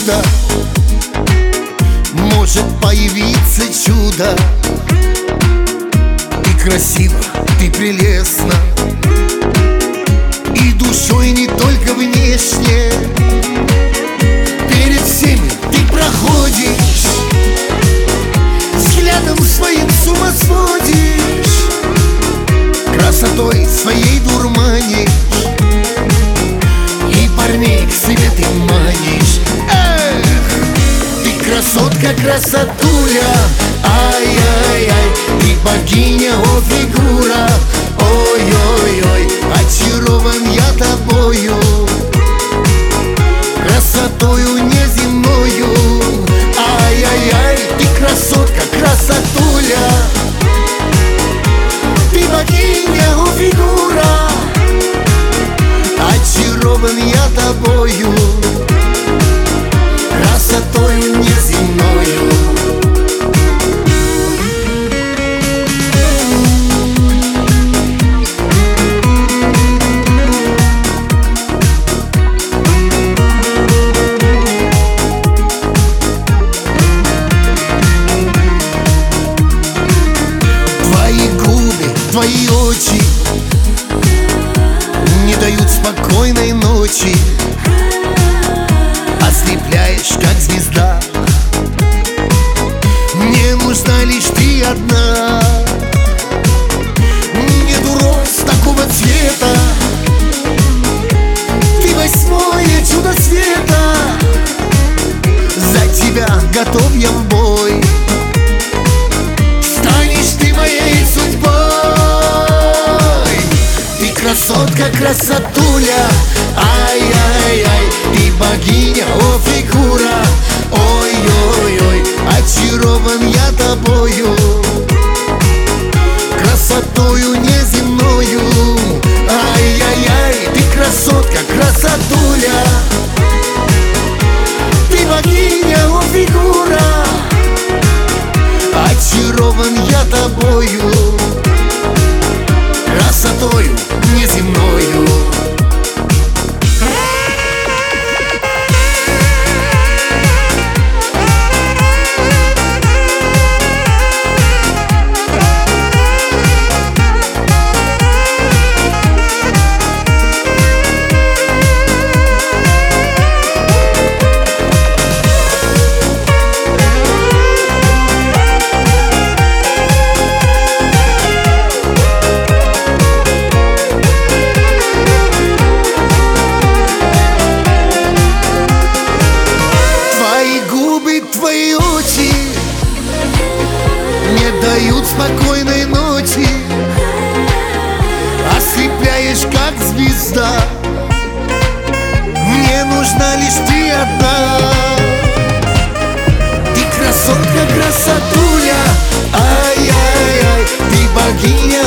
откуда может появиться чудо. Ты красива, ты прелестна, и душой не только внешне. Перед всеми ты проходишь, взглядом своим с ума сводишь, красотой своей дурманишь, и парней к себе ты манишь. Эх, ты красотка, красотуля, ай-яй-яй, ты богиня, о фигура, ой-ой-ой, очарован я тобою, красотою неземною. Ай-яй-яй, ты красотка, красотуля, ты богиня, о фигура, очарован я тобою, красотою неземною. Твои очи не дают спокойной ночи, ослепляешь, как звезда. Мне нужна лишь ты одна. Нету роз такого цвета, ты восьмое чудо света. За тебя готов я в бой, станешь ты моей судьбой. Красотка, красотуля, ай-яй-яй, ты богиня, о фигура, ой-ой-ой, очарован я тобою, красотою неземною. Ай-яй-яй, ты красотка, красотуля, ты богиня, о фигура, очарован я тобою, красотою неземною. Твои очи не дают спокойной ночи, ослепляешь, как звезда. Мне нужна лишь ты одна. Ты красотка, красотуля, ай-яй-яй, ты богиня,